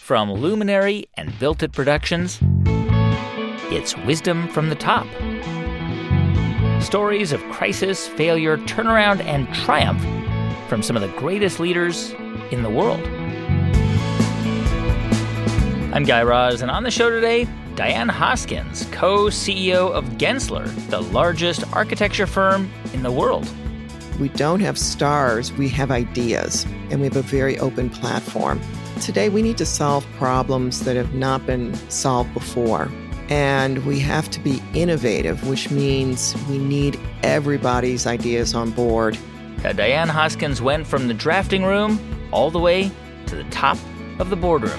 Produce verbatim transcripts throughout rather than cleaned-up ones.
From Luminary and Built It Productions, it's Wisdom from the Top. Stories of crisis, failure, turnaround, and triumph from some of the greatest leaders in the world. I'm Guy Raz, and on the show today, Diane Hoskins, co-C E O of Gensler, the largest architecture firm in the world. We don't have stars, we have ideas, and we have a very open platform. Today, we need to solve problems that have not been solved before. And we have to be innovative, which means we need everybody's ideas on board. Uh, Diane Hoskins went from the drafting room all the way to the top of the boardroom.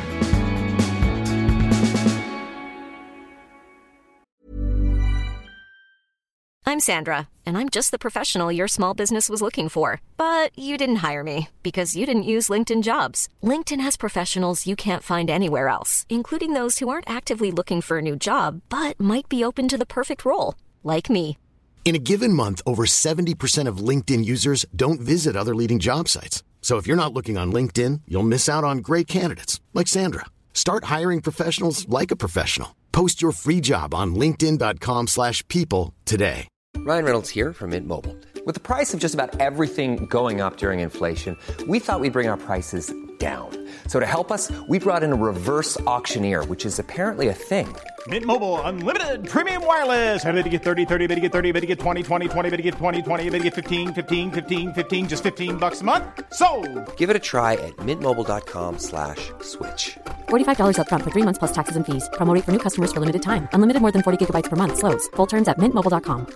I'm Sandra, and I'm just the professional your small business was looking for. But you didn't hire me because you didn't use LinkedIn Jobs. LinkedIn has professionals you can't find anywhere else, including those who aren't actively looking for a new job, but might be open to the perfect role, like me. In a given month, over seventy percent of LinkedIn users don't visit other leading job sites. So if you're not looking on LinkedIn, you'll miss out on great candidates like Sandra. Start hiring professionals like a professional. Post your free job on linkedin.com slash people today. Ryan Reynolds here from Mint Mobile. With the price of just about everything going up during inflation, we thought we'd bring our prices down. So to help us, we brought in a reverse auctioneer, which is apparently a thing. Mint Mobile Unlimited Premium Wireless. How to get thirty, thirty, how to get thirty, how to get twenty, twenty, twenty, how to get twenty, twenty, how to get fifteen, fifteen, fifteen, fifteen, just fifteen bucks a month? Sold! Give it a try at mintmobile.com slash switch. forty-five dollars up front for three months plus taxes and fees. Promo rate for new customers for limited time. Unlimited more than forty gigabytes per month. Slows full terms at mint mobile dot com.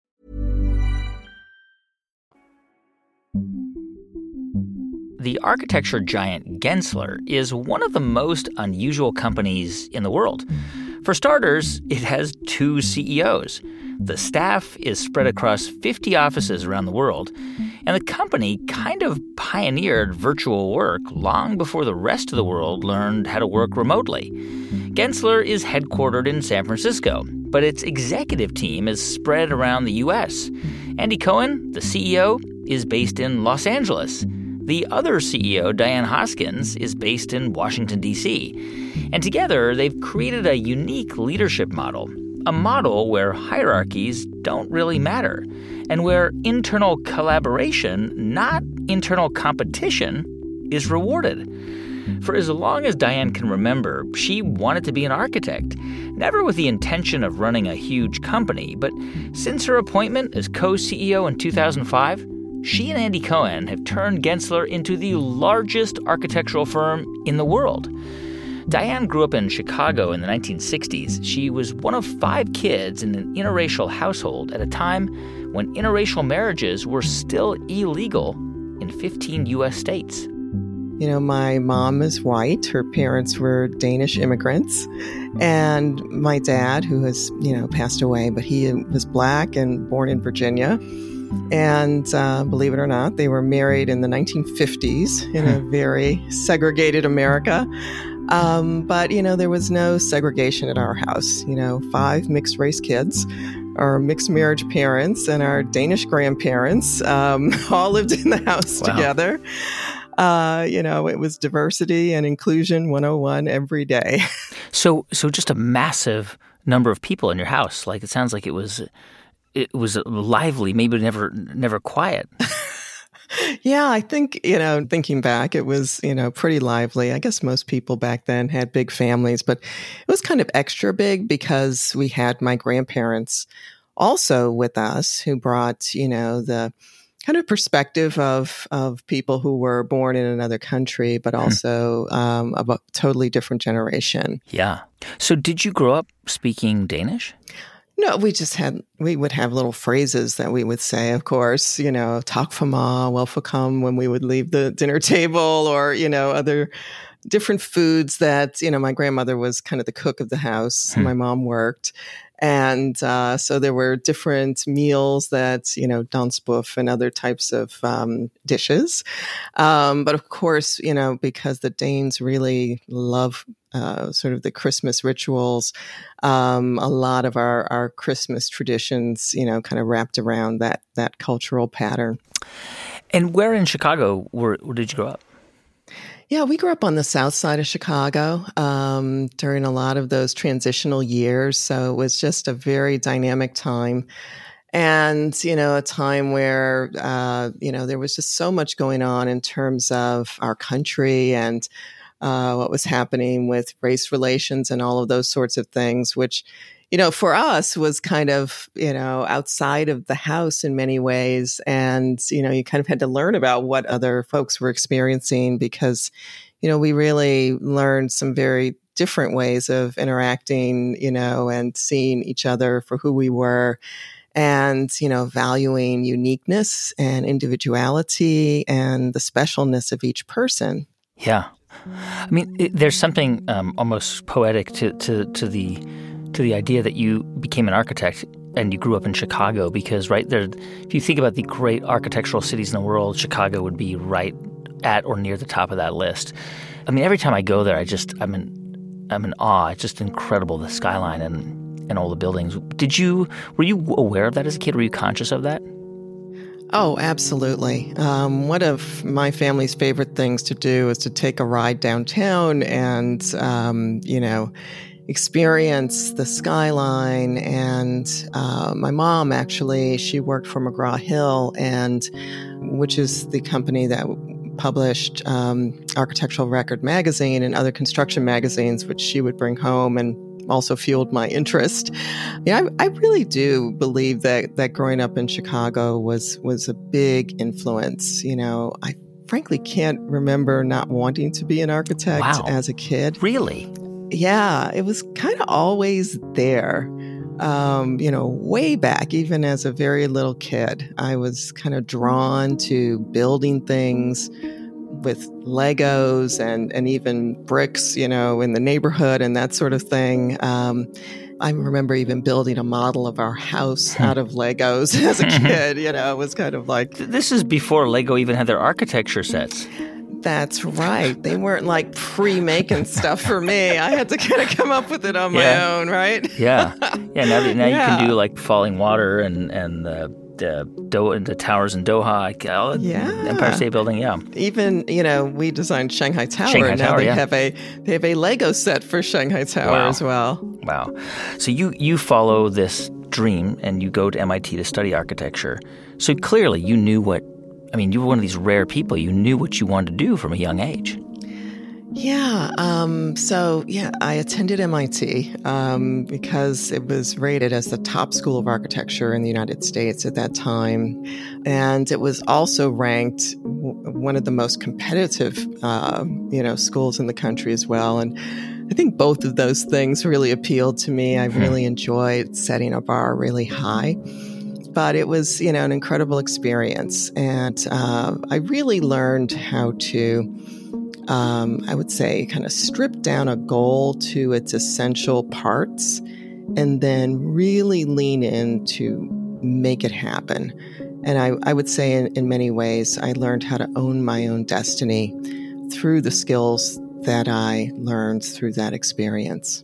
The architecture giant Gensler is one of the most unusual companies in the world. For starters, it has two C E Os. The staff is spread across fifty offices around the world, and the company kind of pioneered virtual work long before the rest of the world learned how to work remotely. Gensler is headquartered in San Francisco, but its executive team is spread around the U S. Andy Cohen, the C E O, is based in Los Angeles. The other C E O, Diane Hoskins, is based in Washington, D C. And together, they've created a unique leadership model, a model where hierarchies don't really matter, and where internal collaboration, not internal competition, is rewarded. For as long as Diane can remember, she wanted to be an architect, never with the intention of running a huge company, but since her appointment as co-C E O in two thousand five, she and Andy Cohen have turned Gensler into the largest architectural firm in the world. Diane grew up in Chicago in the nineteen sixties. She was one of five kids in an interracial household at a time when interracial marriages were still illegal in fifteen U S states. You know, my mom is white. Her parents were Danish immigrants. And my dad, who has, you know, passed away, but he was black and born in Virginia. And uh, believe it or not, they were married in the nineteen fifties in a very segregated America. Um, but, you know, there was no segregation at our house. You know, five mixed race kids, our mixed marriage parents, and our Danish grandparents um, all lived in the house Wow. together. Uh, you know, it was diversity and inclusion one oh one every day. So, so just a massive number of people in your house. Like, it sounds like it was... It was lively, maybe never never quiet. Yeah, I think, you know, thinking back, it was, you know, pretty lively. I guess most people back then had big families, but it was kind of extra big because we had my grandparents also with us who brought, you know, the kind of perspective of of people who were born in another country, but also um, of a totally different generation. Yeah. So did you grow up speaking Danish? No, we just had, we would have little phrases that we would say, of course, you know, tak for ma, welcome when we would leave the dinner table, or, you know, other different foods that, you know, my grandmother was kind of the cook of the house. Hmm. My mom worked. And uh, so there were different meals that, you know, dansbuff and other types of um, dishes. Um, but of course, you know, because the Danes really love uh, sort of the Christmas rituals, um, a lot of our, our Christmas traditions, you know, kind of wrapped around that that cultural pattern. And where in Chicago were, where did you grow up? Yeah, we grew up on the south side of Chicago um, during a lot of those transitional years. So it was just a very dynamic time. And, you know, a time where, uh, you know, there was just so much going on in terms of our country and uh, what was happening with race relations and all of those sorts of things, which, you know, for us was kind of, you know, outside of the house in many ways. And, you know, you kind of had to learn about what other folks were experiencing because, you know, we really learned some very different ways of interacting, you know, and seeing each other for who we were and, you know, valuing uniqueness and individuality and the specialness of each person. Yeah. I mean, it, there's something um, almost poetic to, to, to the to the idea that you became an architect and you grew up in Chicago because, right, there, if you think about the great architectural cities in the world, Chicago would be right at or near the top of that list. I mean, every time I go there, I just, I'm in, I'm in awe. It's just incredible, the skyline and, and all the buildings. Did you, were you aware of that as a kid? Were you conscious of that? Oh, absolutely. Um, one of my family's favorite things to do is to take a ride downtown and, um, you know, experience the skyline. And uh, my mom, actually, she worked for McGraw-Hill, and which is the company that published um, Architectural Record magazine and other construction magazines, which she would bring home and also fueled my interest. Yeah, I, I really do believe that that growing up in Chicago was was a big influence. You know, I frankly can't remember not wanting to be an architect Wow. as a kid. Really? Yeah, it was kind of always there. Um, you know, way back, even as a very little kid, I was kind of drawn to building things with Legos and, and even bricks, you know, in the neighborhood and that sort of thing. Um, I remember even building a model of our house out of Legos as a kid. You know, it was kind of like... This is before Lego even had their architecture sets. That's right. They weren't like pre-making stuff for me. I had to kind of come up with it on my Yeah. own, right? Yeah. Yeah, now, that, now Yeah. you can do like falling water and, and the, the, Do- the towers in Doha, uh, Yeah. Empire State Building, yeah. Even, you know, we designed Shanghai Tower. Shanghai now Tower, they yeah. have a they have a Lego set for Shanghai Tower Wow. as well. Wow. So you, you follow this dream and you go to M I T to study architecture. So clearly you knew what, I mean, you were one of these rare people. You knew what you wanted to do from a young age. Yeah. Um, so, yeah, I attended M I T um, because it was rated as the top school of architecture in the United States at that time. And it was also ranked w- one of the most competitive, uh, you know, schools in the country as well. And I think both of those things really appealed to me. I really enjoyed setting a bar really high. But it was, you know, an incredible experience. And uh, I really learned how to, um, I would say, kind of strip down a goal to its essential parts and then really lean in to make it happen. And I, I would say in, in many ways, I learned how to own my own destiny through the skills that I learned through that experience.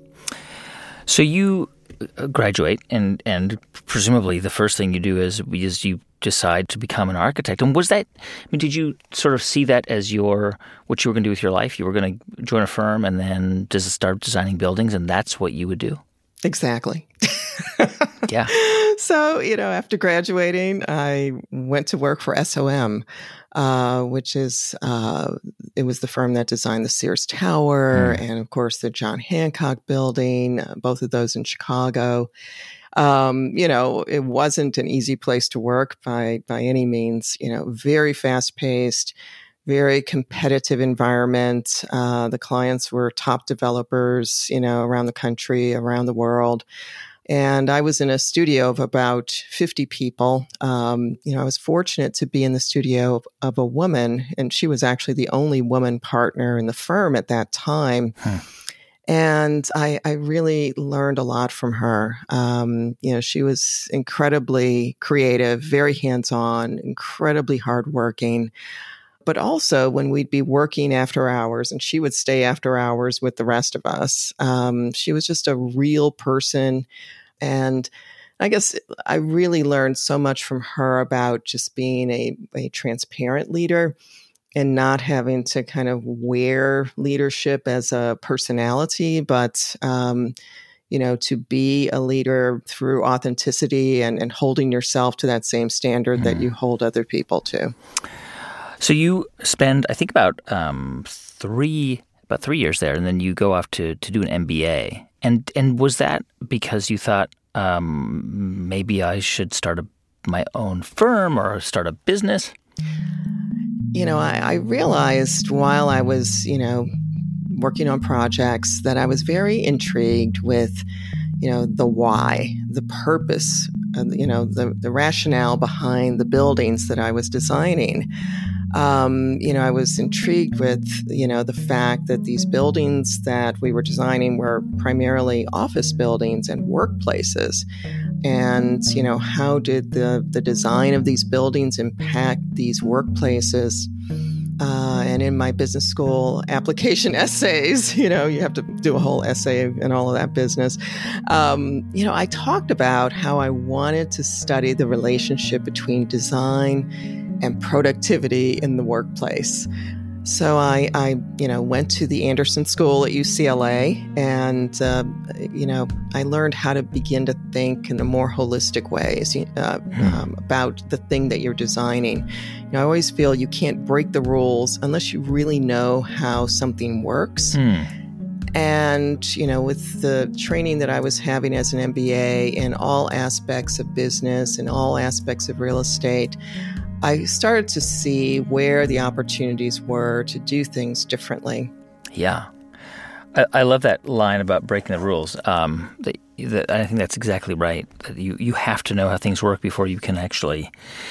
So you graduate, and, and presumably the first thing you do is, is you decide to become an architect. And was that, I mean, did you sort of see that as your, what you were going to do with your life? You were going to join a firm and then just start designing buildings, and that's what you would do? Exactly. Yeah. So, you know, after graduating, I went to work for S O M, uh, which is, uh, it was the firm that designed the Sears Tower mm. and, of course, the John Hancock Building, uh, both of those in Chicago. Um, you know, it wasn't an easy place to work by, by any means, you know, very fast paced, very competitive environment. Uh, the clients were top developers, you know, around the country, around the world. And I was in a studio of about fifty people. Um, you know, I was fortunate to be in the studio of, of a woman, and she was actually the only woman partner in the firm at that time. Hmm. And I, I really learned a lot from her. Um, you know, she was incredibly creative, very hands-on, incredibly hardworking. But also when we'd be working after hours and she would stay after hours with the rest of us, um, she was just a real person. And I guess I really learned so much from her about just being a, a transparent leader and not having to kind of wear leadership as a personality, but, um, you know, to be a leader through authenticity and, and holding yourself to that same standard mm. that you hold other people to. So you spend, I think, about um, three about three years there, and then you go off to to do an M B A. And and was that because you thought um, maybe I should start a, my own firm or start a business? You know, I, I realized while I was, you know, working on projects that I was very intrigued with, you know, the why, the purpose, uh, you know, the, the rationale behind the buildings that I was designing. Um, you know, I was intrigued with, you know, the fact that these buildings that we were designing were primarily office buildings and workplaces. And, you know, how did the, the design of these buildings impact these workplaces? Uh, and in my business school application essays, you know, you have to do a whole essay and all of that business. Um, you know, I talked about how I wanted to study the relationship between design and productivity in the workplace. So I, I, you know, went to the Anderson School at U C L A, and uh, you know, I learned how to begin to think in a more holistic ways uh, um, about the thing that you're designing. You know, I always feel you can't break the rules unless you really know how something works. Mm. And, you know, with the training that I was having as an M B A in all aspects of business and all aspects of real estate, I started to see where the opportunities were to do things differently. Yeah. I, I love that line about breaking the rules. Um, that, that, I think that's exactly right. That you, you have to know how things work before you can actually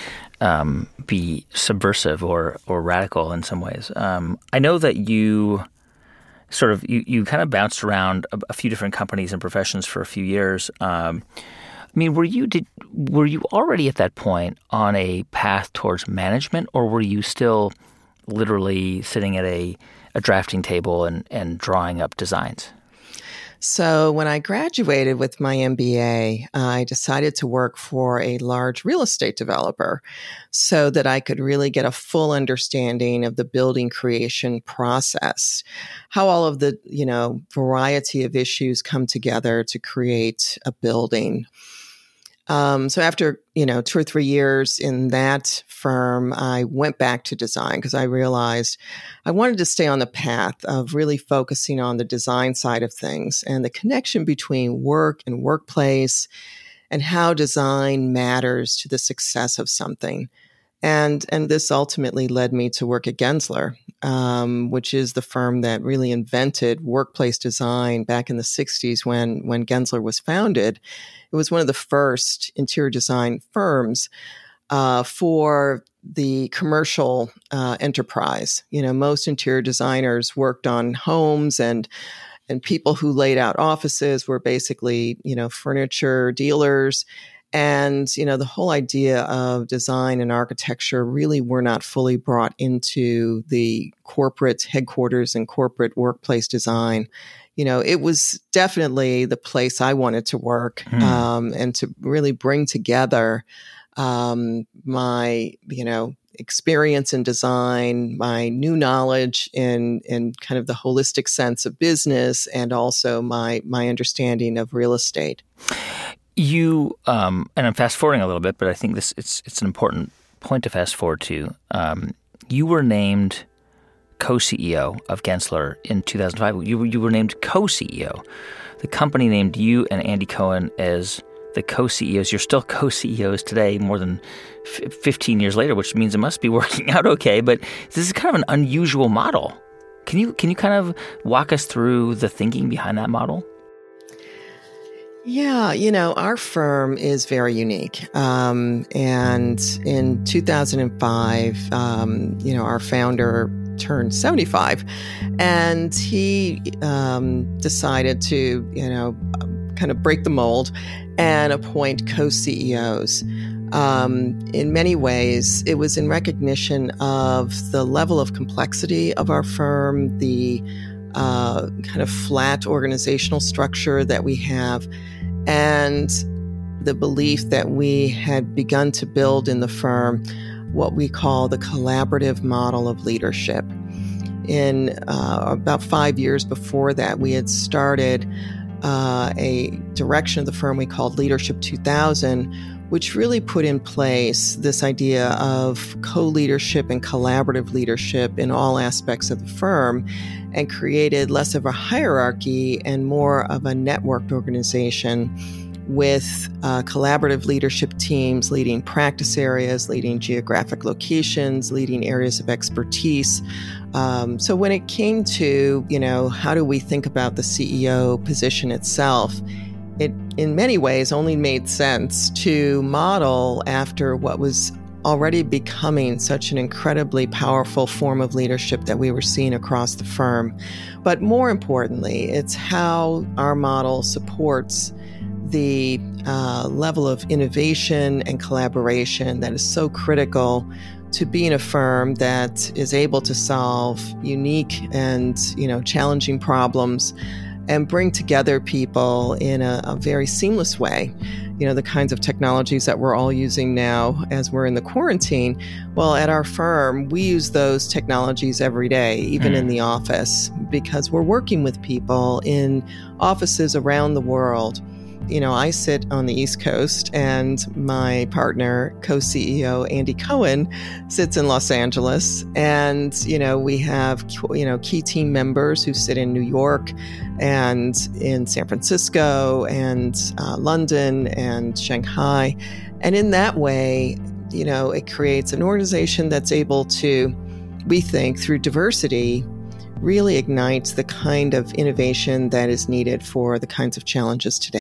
um, be subversive or, or radical in some ways. Um, I know that you sort of, you, you kind of bounced around a, a few different companies and professions for a few years. Um I mean, were you did were you already at that point on a path towards management, or were you still literally sitting at a, a drafting table and, and drawing up designs? So when I graduated with my M B A, I decided to work for a large real estate developer so that I could really get a full understanding of the building creation process, how all of the, you know, variety of issues come together to create a building. Um, so after, you know, two or three years in that firm, I went back to design because I realized I wanted to stay on the path of really focusing on the design side of things and the connection between work and workplace and how design matters to the success of something. And and this ultimately led me to work at Gensler, um, which is the firm that really invented workplace design back in the sixties when, when Gensler was founded. It was one of the first interior design firms uh, for the commercial uh, enterprise. You know, most interior designers worked on homes, and and people who laid out offices were basically, you know, furniture dealers. And, you know, the whole idea of design and architecture really were not fully brought into the corporate headquarters and corporate workplace design. You know, it was definitely the place I wanted to work mm. um, and to really bring together um, my, you know, experience in design, my new knowledge in in kind of the holistic sense of business, and also my my understanding of real estate. You um, and I'm fast forwarding a little bit, but I think this it's it's an important point to fast forward to. Um, you were named co-C E O of Gensler in two thousand five. You you were named co-C E O. The company named you and Andy Cohen as the co-C E Os. You're still co-C E Os today, more than f- fifteen years later, which means it must be working out okay. But this is kind of an unusual model. Can you can you kind of walk us through the thinking behind that model? Yeah, you know, our firm is very unique. Um, and in two thousand five, um, you know, our founder turned seventy-five, and he um, decided to, you know, kind of break the mold and appoint co-C E Os. Um, in many ways, it was in recognition of the level of complexity of our firm, the uh, kind of flat organizational structure that we have, and the belief that we had begun to build in the firm what we call the collaborative model of leadership. In uh, about five years before that, we had started uh, a direction of the firm we called Leadership two thousand, which really put in place this idea of co-leadership and collaborative leadership in all aspects of the firm, and created less of a hierarchy and more of a networked organization with uh, collaborative leadership teams leading practice areas, leading geographic locations, leading areas of expertise. Um, so when it came to, you know, how do we think about the C E O position itself, it in many ways only made sense to model after what was already becoming such an incredibly powerful form of leadership that we were seeing across the firm. But more importantly, it's how our model supports the uh, level of innovation and collaboration that is so critical to being a firm that is able to solve unique and, you know, challenging problems and bring together people in a, a very seamless way. You know, the kinds of technologies that we're all using now as we're in the quarantine. Well, at our firm, we use those technologies every day, even mm. in the office, because we're working with people in offices around the world. You know, I sit on the East Coast, and my partner, co-C E O Andy Cohen, sits in Los Angeles. And, you know, we have, you know, key team members who sit in New York and in San Francisco and uh, London and Shanghai. And in that way, you know, it creates an organization that's able to, we think, through diversity, really ignites the kind of innovation that is needed for the kinds of challenges today.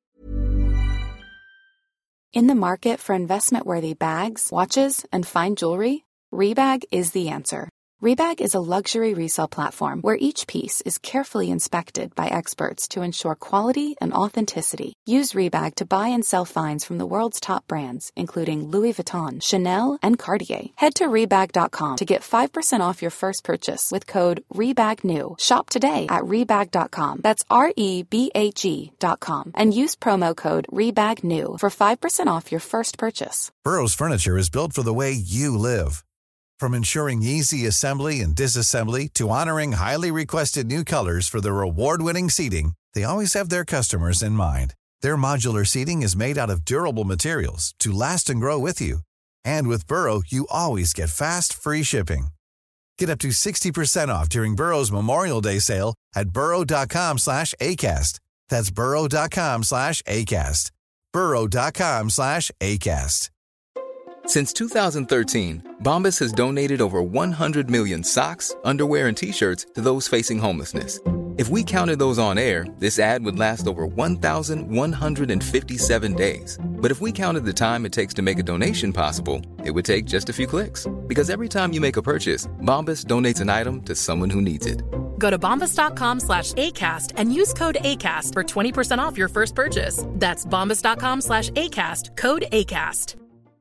In the market for investment-worthy bags, watches, and fine jewelry, Rebag is the answer. Rebag is a luxury resale platform where each piece is carefully inspected by experts to ensure quality and authenticity. Use Rebag to buy and sell finds from the world's top brands, including Louis Vuitton, Chanel, and Cartier. Head to Rebag dot com to get five percent off your first purchase with code REBAGNEW. Shop today at Rebag dot com. That's R E B A G dot com. And use promo code REBAGNEW for five percent off your first purchase. Burrow's furniture is built for the way you live. From ensuring easy assembly and disassembly to honoring highly requested new colors for their award-winning seating, they always have their customers in mind. Their modular seating is made out of durable materials to last and grow with you. And with Burrow, you always get fast, free shipping. Get up to sixty percent off during Burrow's Memorial Day sale at burrow dot com slash ACAST. That's burrow dot com slash ACAST. burrow dot com slash ACAST. Since two thousand thirteen, Bombas has donated over one hundred million socks, underwear, and T-shirts to those facing homelessness. If we counted those on air, this ad would last over one thousand one hundred fifty-seven days. But if we counted the time it takes to make a donation possible, it would take just a few clicks. Because every time you make a purchase, Bombas donates an item to someone who needs it. Go to bombas dot com slash ACAST and use code ACAST for twenty percent off your first purchase. That's bombas dot com slash ACAST, code ACAST.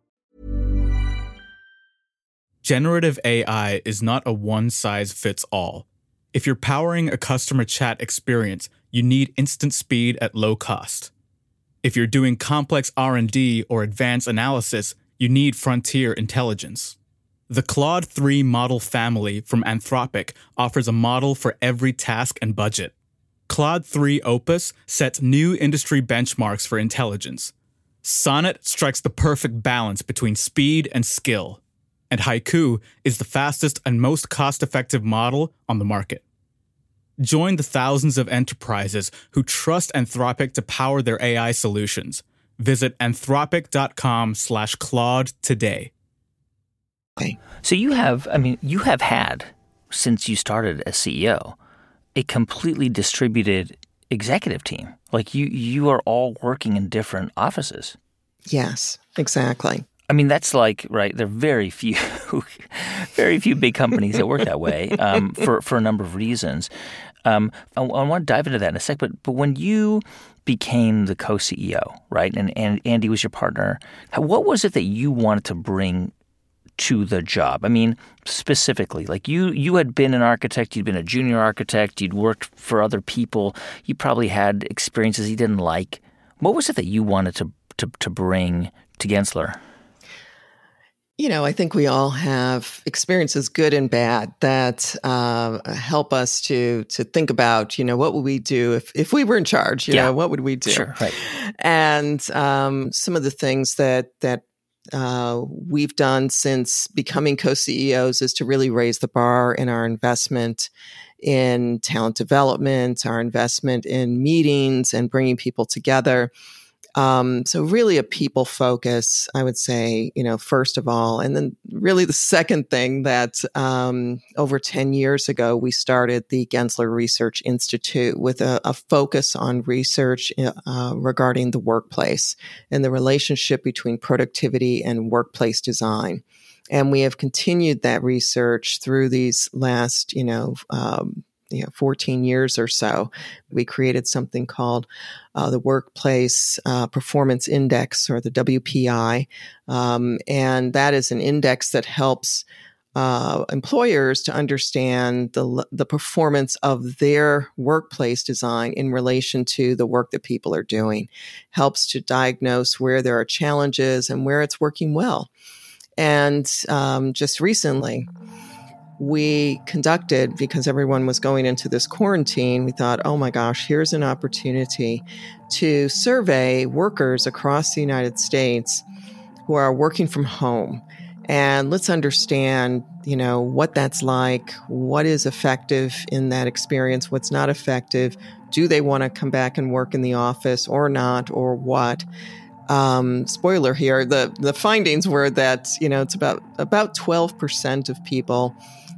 Generative A I is not a one-size-fits-all. If you're powering a customer chat experience, you need instant speed at low cost. If you're doing complex R and D or advanced analysis, you need frontier intelligence. The Claude three model family from Anthropic offers a model for every task and budget. Claude three Opus sets new industry benchmarks for intelligence. Sonnet strikes the perfect balance between speed and skill. And Haiku is the fastest and most cost-effective model on the market. Join the thousands of enterprises who trust Anthropic to power their A I solutions. Visit anthropic dot com slash Claude today. Okay. So you have, I mean, you have had, since you started as C E O, a completely distributed executive team. Like you, you are all working in different offices. Yes, exactly. I mean, that's like, right, there are very few, very few big companies that work that way um, for, for a number of reasons. Um, I, I want to dive into that in a sec, but, but when you became the co-C E O, right, and, and Andy was your partner, what was it that you wanted to bring to the job? I mean, specifically, like you, you had been an architect, you'd been a junior architect, you'd worked for other people, you probably had experiences you didn't like. What was it that you wanted to, to, to bring to Gensler? You know, I think we all have experiences, good and bad, that uh, help us to to think about, you know, what would we do if, if we were in charge? You yeah. know, what would we do? Sure, right. And um, some of the things that that uh, we've done since becoming co-C E Os is to really raise the bar in our investment in talent development, our investment in meetings and bringing people together. Um, so really a people focus, I would say, you know, first of all. And then really the second thing that um, over ten years ago, we started the Gensler Research Institute with a, a focus on research uh, regarding the workplace and the relationship between productivity and workplace design. And we have continued that research through these last, you know, um, you know, fourteen years or so. We created something called uh, the Workplace uh, Performance Index, or the W P I. Um, and that is an index that helps uh, employers to understand the, the performance of their workplace design in relation to the work that people are doing. Helps to diagnose where there are challenges and where it's working well. And um, just recently, we conducted, because everyone was going into this quarantine, we thought, oh my gosh, here's an opportunity to survey workers across the United States who are working from home. And let's understand, you know, what that's like, what is effective in that experience, what's not effective. Do they want to come back and work in the office or not, or what? Um, spoiler here, the, the findings were that, you know, it's about, about twelve percent of people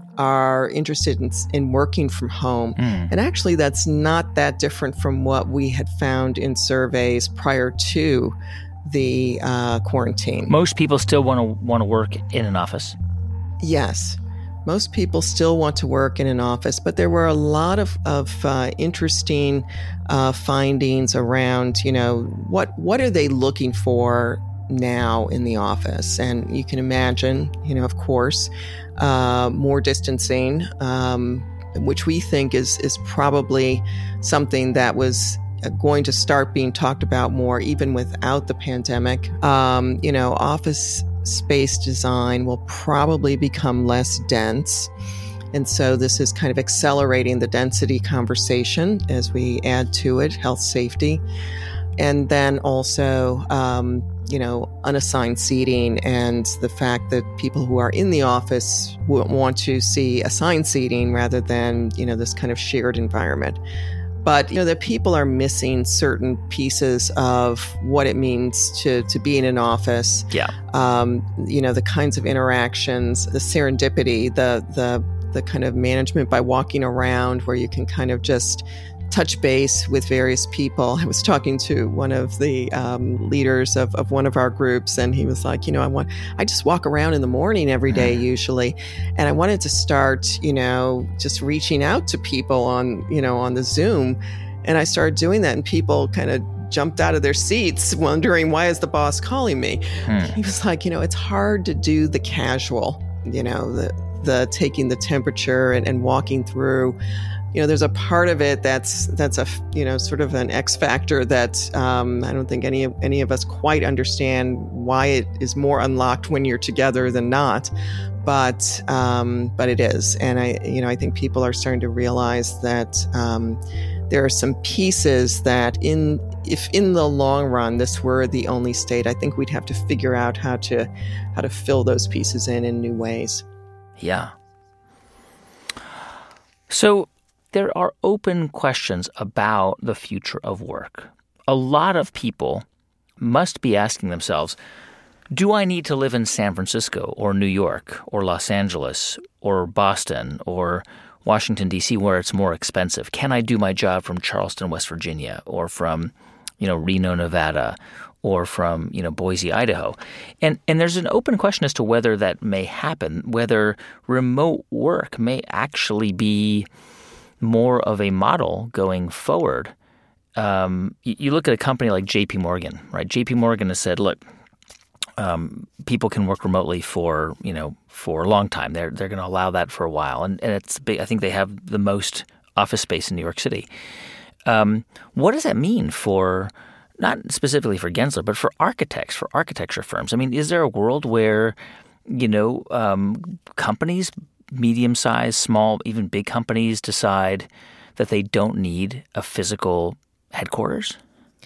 are interested in, in working from home. Mm. And actually, that's not that different from what we had found in surveys prior to the uh, quarantine. Most people still want to want to work in an office. Yes. Most people still want to work in an office, but there were a lot of, of uh, interesting uh, findings around, you know, what what are they looking for now in the office? And you can imagine, you know, of course, uh, more distancing, um, which we think is is probably something that was going to start being talked about more even without the pandemic. Um, you know, office space design will probably become less dense. And so this is kind of accelerating the density conversation as we add to it health, safety. And then also, um, you know, unassigned seating and the fact that people who are in the office want to see assigned seating rather than, you know, this kind of shared environment. But, you know, that people are missing certain pieces of what it means to, to be in an office. Yeah. Um, you know, the kinds of interactions, the serendipity, the, the, the kind of management by walking around where you can kind of just touch base with various people. I was talking to one of the um, leaders of, of one of our groups, and he was like, you know, I want, I just walk around in the morning every day usually. And I wanted to start, you know, just reaching out to people on, you know, on the Zoom. And I started doing that, and people kind of jumped out of their seats wondering, why is the boss calling me? Hmm. He was like, you know, it's hard to do the casual, you know, the, the taking the temperature and, and walking through. You know, there's a part of it that's that's a you know sort of an X factor that um, I don't think any of any of us quite understand why it is more unlocked when you're together than not, but um, but it is, and I you know I think people are starting to realize that um, there are some pieces that in if in the long run this were the only state, I think we'd have to figure out how to how to fill those pieces in in new ways. Yeah. So there are open questions about the future of work. A lot of people must be asking themselves, do I need to live in San Francisco or New York or Los Angeles or Boston or Washington, D C, where it's more expensive? Can I do my job from Charleston, West Virginia, or from, you know, Reno, Nevada, or from, you know, Boise, Idaho? And and there's an open question as to whether that may happen, whether remote work may actually be more of a model going forward. Um, you, you look at a company like J P Morgan, right? J P Morgan has said, look, um, people can work remotely for, you know, for a long time. They're they're going to allow that for a while. And, and it's big. I think they have the most office space in New York City. Um, what does that mean for, not specifically for Gensler, but for architects, for architecture firms? I mean, is there a world where you know, um, companies, medium-sized, small, even big companies decide that they don't need a physical headquarters?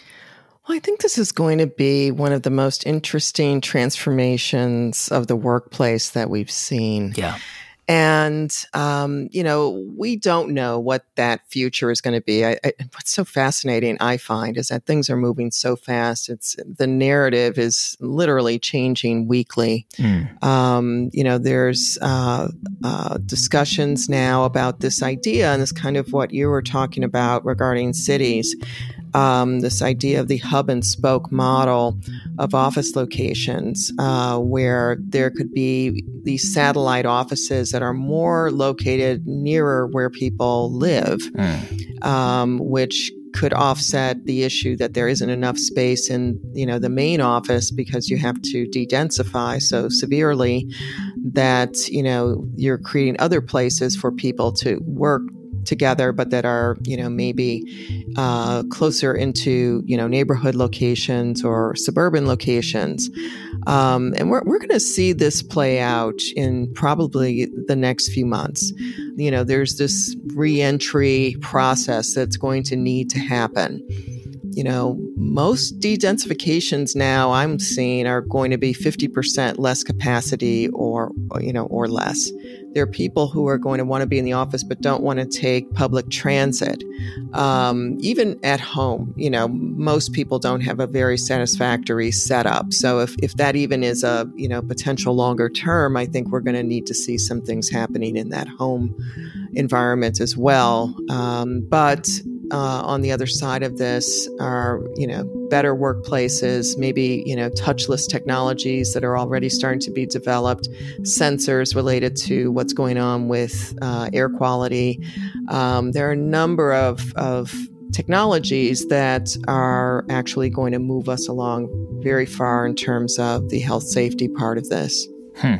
Well, I think this is going to be one of the most interesting transformations of the workplace that we've seen. Yeah. And, um, you know, we don't know what that future is going to be. I, I, what's so fascinating, I find, is that things are moving so fast. It's the narrative is literally changing weekly. Mm. Um, you know, there's uh, uh, discussions now about this idea, and this kind of what you were talking about regarding cities. Um, this idea of the hub and spoke model of office locations, uh, where there could be these satellite offices that are more located nearer where people live, mm. um, which could offset the issue that there isn't enough space in, you know, the main office because you have to de-densify so severely that, you know, you're creating other places for people to work together, but that are, you know, maybe uh, closer into, you know, neighborhood locations or suburban locations. Um, and we're, we're going to see this play out in probably the next few months. You know, there's this re-entry process that's going to need to happen. You know, most de-densifications now I'm seeing are going to be fifty percent less capacity or, you know, or less. There are people who are going to want to be in the office but don't want to take public transit. Um, even at home, you know, most people don't have a very satisfactory setup. So if, if that even is a, you know, potential longer term, I think we're going to need to see some things happening in that home environment as well. Um, but Uh, on the other side of this are, you know, better workplaces, maybe, you know, touchless technologies that are already starting to be developed, sensors related to what's going on with uh, air quality. Um, there are a number of, of technologies that are actually going to move us along very far in terms of the health safety part of this. Hmm.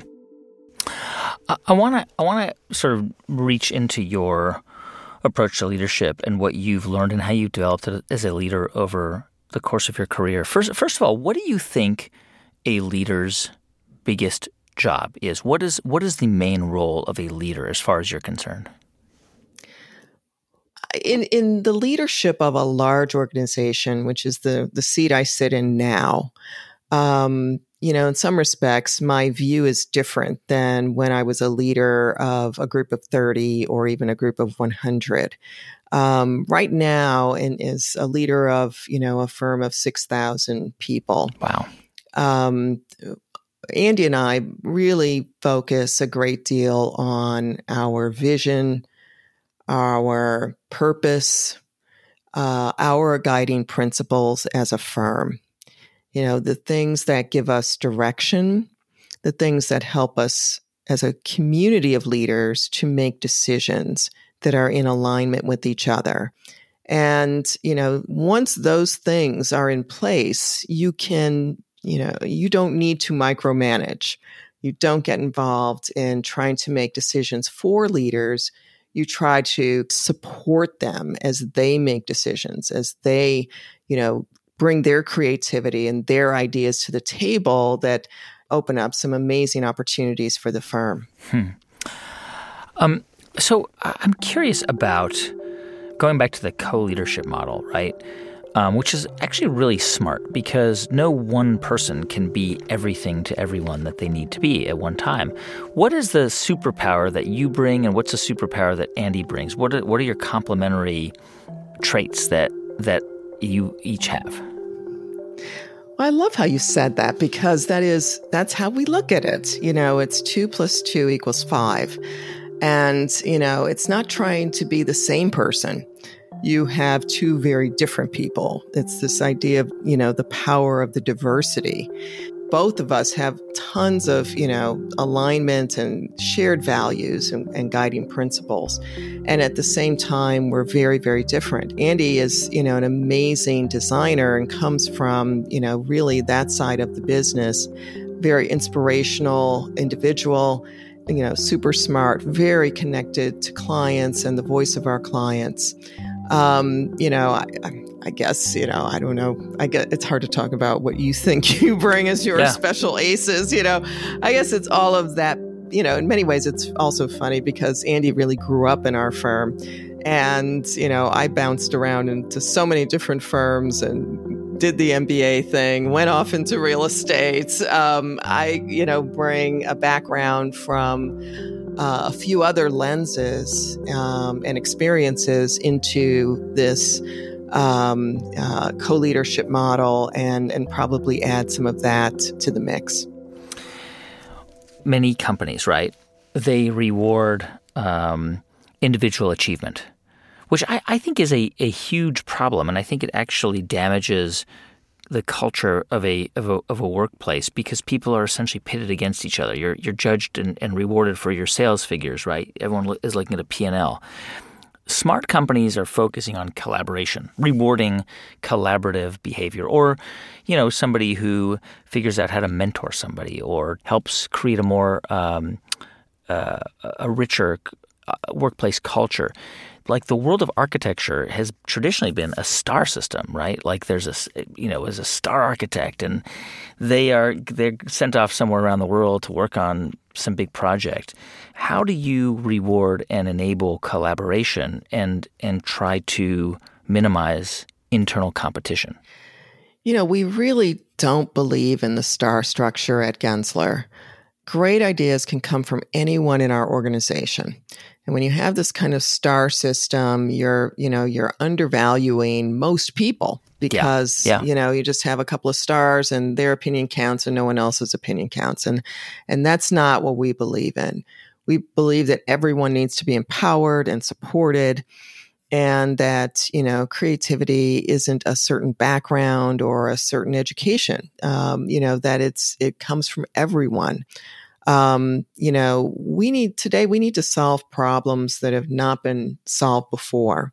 I want to I want to sort of reach into your approach to leadership and what you've learned and how you developed it as a leader over the course of your career. First, first of all, what do you think a leader's biggest job is? What is what is the main role of a leader as far as you're concerned? In in the leadership of a large organization, which is the the seat I sit in now, um, you know, in some respects, my view is different than when I was a leader of a group of thirty or even a group of one hundred. Um, right now, and as a leader of, you know, a firm of six thousand people. Wow. Um, Andy and I really focus a great deal on our vision, our purpose, uh, our guiding principles as a firm. You know, the things that give us direction, the things that help us as a community of leaders to make decisions that are in alignment with each other. And, you know, once those things are in place, you can, you know, you don't need to micromanage. You don't get involved in trying to make decisions for leaders. You try to support them as they make decisions, as they, you know, bring their creativity and their ideas to the table that open up some amazing opportunities for the firm. Hmm. Um, so I'm curious about going back to the co-leadership model, right? Um, which is actually really smart because no one person can be everything to everyone that they need to be at one time. What is the superpower that you bring, and what's the superpower that Andy brings? What are, what are your complementary traits that that you each have? Well, I love how you said that because that is that's how we look at it. You know, it's two plus two equals five. And, you know, it's not trying to be the same person. You have two very different people. It's this idea of, you know, the power of the diversity. Both of us have tons of, you know, alignment and shared values and, and guiding principles. And at the same time, we're very, very different. Andy is, you know, an amazing designer and comes from, you know, really that side of the business, very inspirational individual, you know, super smart, very connected to clients and the voice of our clients. Um, you know, I, I guess, you know, I don't know. I get it's hard to talk about what you think you bring as your yeah. special aces. You know, I guess it's all of that. You know, in many ways, it's also funny because Andy really grew up in our firm. And, you know, I bounced around into so many different firms and did the M B A thing, went off into real estate. Um, I, you know, bring a background from uh, a few other lenses um, and experiences into this um, uh, co-leadership model and, and probably add some of that to the mix. Many companies, right, they reward um, individual achievement, which I, I think is a, a huge problem. And I think it actually damages the culture of a of a, of a workplace because people are essentially pitted against each other. You're you're judged and, and rewarded for your sales figures, right? Everyone is looking at a P and L. Smart companies are focusing on collaboration, rewarding collaborative behavior, or, you know, somebody who figures out how to mentor somebody or helps create a more um, uh, a richer workplace culture. Like the world of architecture has traditionally been a star system, right? Like there's a, you know, as a star architect, and they are they're sent off somewhere around the world to work on some big project. How do you reward and enable collaboration and and try to minimize internal competition? You know, we really don't believe in the star structure at Gensler. Great ideas can come from anyone in our organization. And when you have this kind of star system, you're, you know, you're undervaluing most people because, yeah. Yeah. you know, you just have a couple of stars and their opinion counts and no one else's opinion counts. And, and that's not what we believe in. We believe that everyone needs to be empowered and supported, and that, you know, creativity isn't a certain background or a certain education, um, you know, that it's, it comes from everyone. Um, you know, we need today, we need to solve problems that have not been solved before.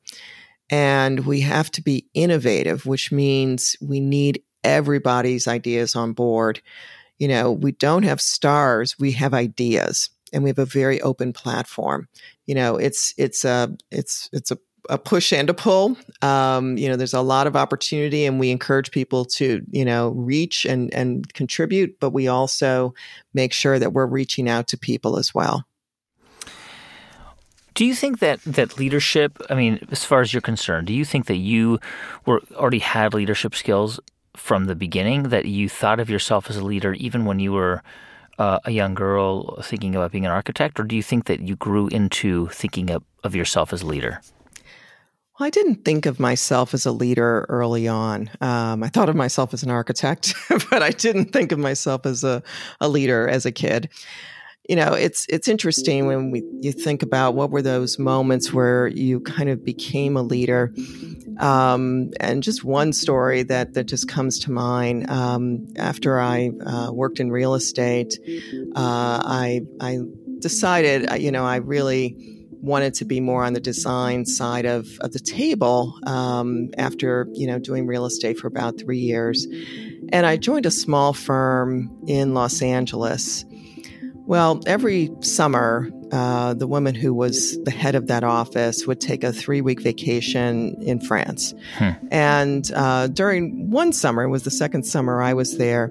And we have to be innovative, which means we need everybody's ideas on board. You know, we don't have stars, we have ideas, and we have a very open platform. You know, it's, it's a, it's, it's a, a push and a pull. Um, you know, there's a lot of opportunity, and we encourage people to, you know, reach and, and contribute, but we also make sure that we're reaching out to people as well. Do you think that, that leadership, I mean, as far as you're concerned, do you think that you were already had leadership skills from the beginning, that you thought of yourself as a leader even when you were uh, a young girl thinking about being an architect? Or do you think that you grew into thinking of, of yourself as a leader? Well, I didn't think of myself as a leader early on. Um, I thought of myself as an architect, but I didn't think of myself as a, a leader as a kid. You know, it's it's interesting when we you think about what were those moments where you kind of became a leader. Um, and just one story that, that just comes to mind, um, after I uh, worked in real estate, uh, I, I decided, you know, I really wanted to be more on the design side of, of the table um, after, you know, doing real estate for about three years. And I joined a small firm in Los Angeles. Well, every summer, uh, the woman who was the head of that office would take a three-week vacation in France. Hmm. And uh, during one summer, it was the second summer I was there,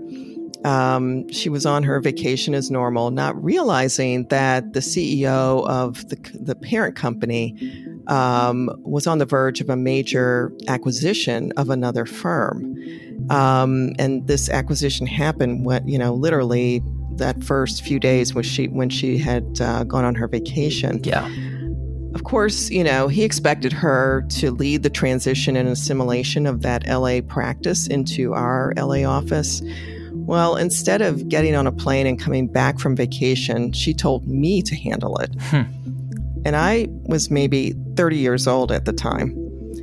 Um, she was on her vacation as normal, not realizing that the C E O of the, the parent company um, was on the verge of a major acquisition of another firm. Um, and this acquisition happened when, you know, literally that first few days when she when she had uh, gone on her vacation. Yeah. Of course, you know, he expected her to lead the transition and assimilation of that L A practice into our L A office. Well, instead of getting on a plane and coming back from vacation, she told me to handle it. Hmm. And I was maybe thirty years old at the time.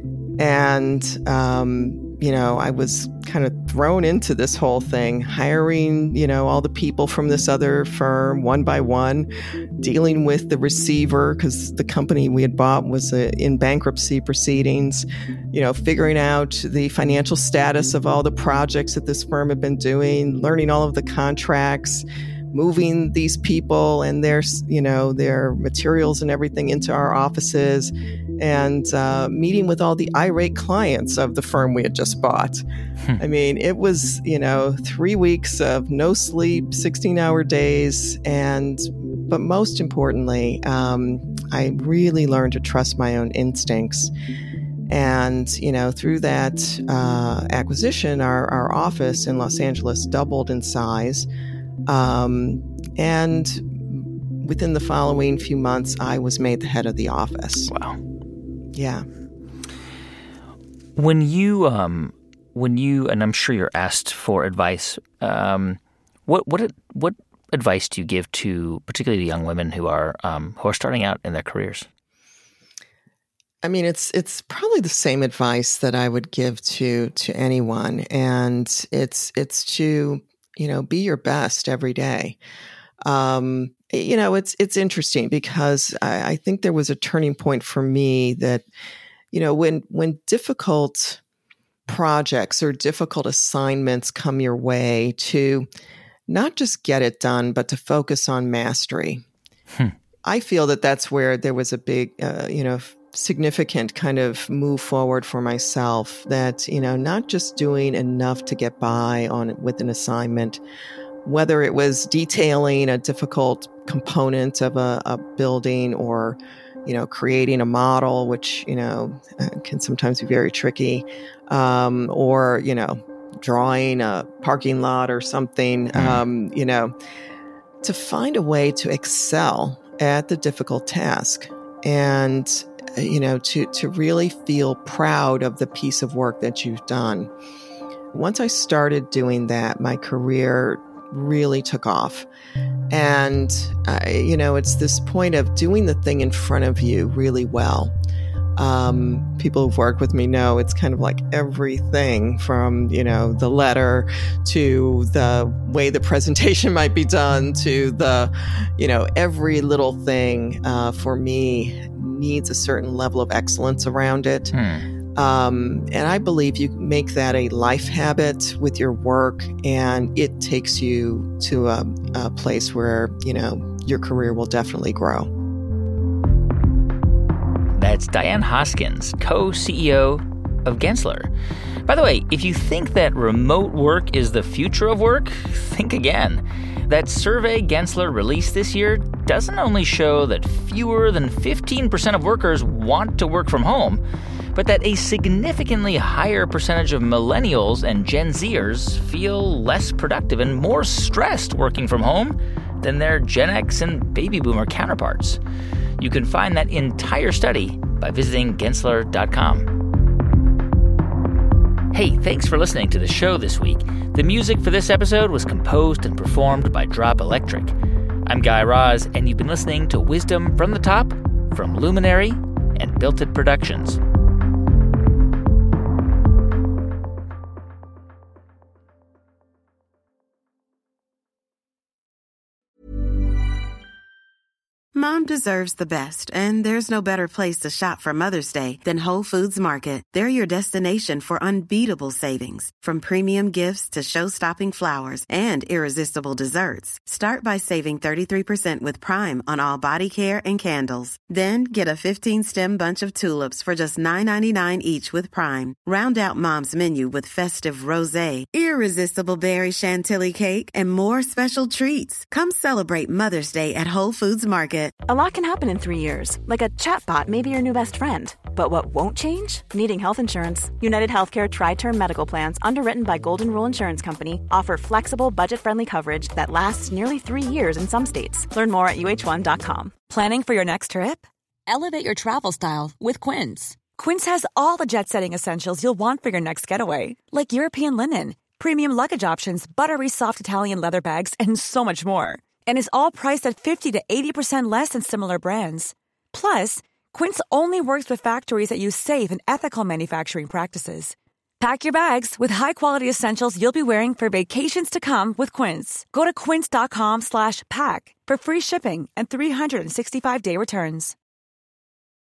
And, um, you know, I was kind of thrown into this whole thing, hiring, you know, all the people from this other firm one by one, dealing with the receiver because the company we had bought was uh, in bankruptcy proceedings, you know, figuring out the financial status of all the projects that this firm had been doing, learning all of the contracts, moving these people and their, you know, their materials and everything into our offices, and uh, meeting with all the irate clients of the firm we had just bought. Hmm. I mean, it was, you know, three weeks of no sleep, sixteen-hour days, and but most importantly, um, I really learned to trust my own instincts. And, you know, through that uh, acquisition, our, our office in Los Angeles doubled in size. Um, and within the following few months, I was made the head of the office. Wow. Yeah. When you, um, when you, and I'm sure you're asked for advice, um, what, what, what advice do you give to particularly young women who are, um, who are starting out in their careers? I mean, it's it's probably the same advice that I would give to to anyone, and it's it's to, you know, be your best every day. Um, you know, it's it's interesting because I, I think there was a turning point for me that, you know, when when difficult projects or difficult assignments come your way, to not just get it done, but to focus on mastery. Hmm. I feel that that's where there was a big, uh, you know. significant kind of move forward for myself, that, you know, not just doing enough to get by on with an assignment, whether it was detailing a difficult component of a, a building, or, you know, creating a model, which, you know, can sometimes be very tricky, um, or, you know, drawing a parking lot or something, um, you know, to find a way to excel at the difficult task. And you know, to, to really feel proud of the piece of work that you've done. Once I started doing that, my career really took off. And, uh, you know, it's this point of doing the thing in front of you really well. Um, people who've worked with me know it's kind of like everything from, you know, the letter to the way the presentation might be done to the, you know, every little thing uh, for me needs a certain level of excellence around it. Hmm. Um, and I believe you make that a life habit with your work, and it takes you to a, a place where, you know, your career will definitely grow. That's Diane Hoskins, co-C E O of Gensler. By the way, if you think that remote work is the future of work, think again. That survey Gensler released this year doesn't only show that fewer than fifteen percent of workers want to work from home, but that a significantly higher percentage of millennials and Gen Zers feel less productive and more stressed working from home than their Gen X and baby boomer counterparts. You can find that entire study by visiting Gensler dot com. Hey, thanks for listening to the show this week. The music for this episode was composed and performed by Drop Electric. I'm Guy Raz, and you've been listening to Wisdom from the Top from Luminary and Built It Productions. Mom deserves the best, and there's no better place to shop for Mother's Day than Whole Foods Market. They're your destination for unbeatable savings, from premium gifts to show-stopping flowers and irresistible desserts. Start by saving thirty-three percent with Prime on all body care and candles. Then get a fifteen-stem bunch of tulips for just nine ninety-nine each with Prime. Round out Mom's menu with festive rosé, irresistible berry chantilly cake, and more special treats. Come celebrate Mother's Day at Whole Foods Market. A lot can happen in three years, like a chatbot may be your new best friend. But what won't change? Needing health insurance. United Healthcare Tri-Term Medical Plans, underwritten by Golden Rule Insurance Company, offer flexible, budget-friendly coverage that lasts nearly three years in some states. Learn more at U H one dot com. Planning for your next trip? Elevate your travel style with Quince. Quince has all the jet-setting essentials you'll want for your next getaway, like European linen, premium luggage options, buttery soft Italian leather bags, and so much more. And is all priced at fifty to eighty percent less than similar brands. Plus, Quince only works with factories that use safe and ethical manufacturing practices. Pack your bags with high-quality essentials you'll be wearing for vacations to come with Quince. Go to quince dot com slash pack for free shipping and three sixty-five day returns.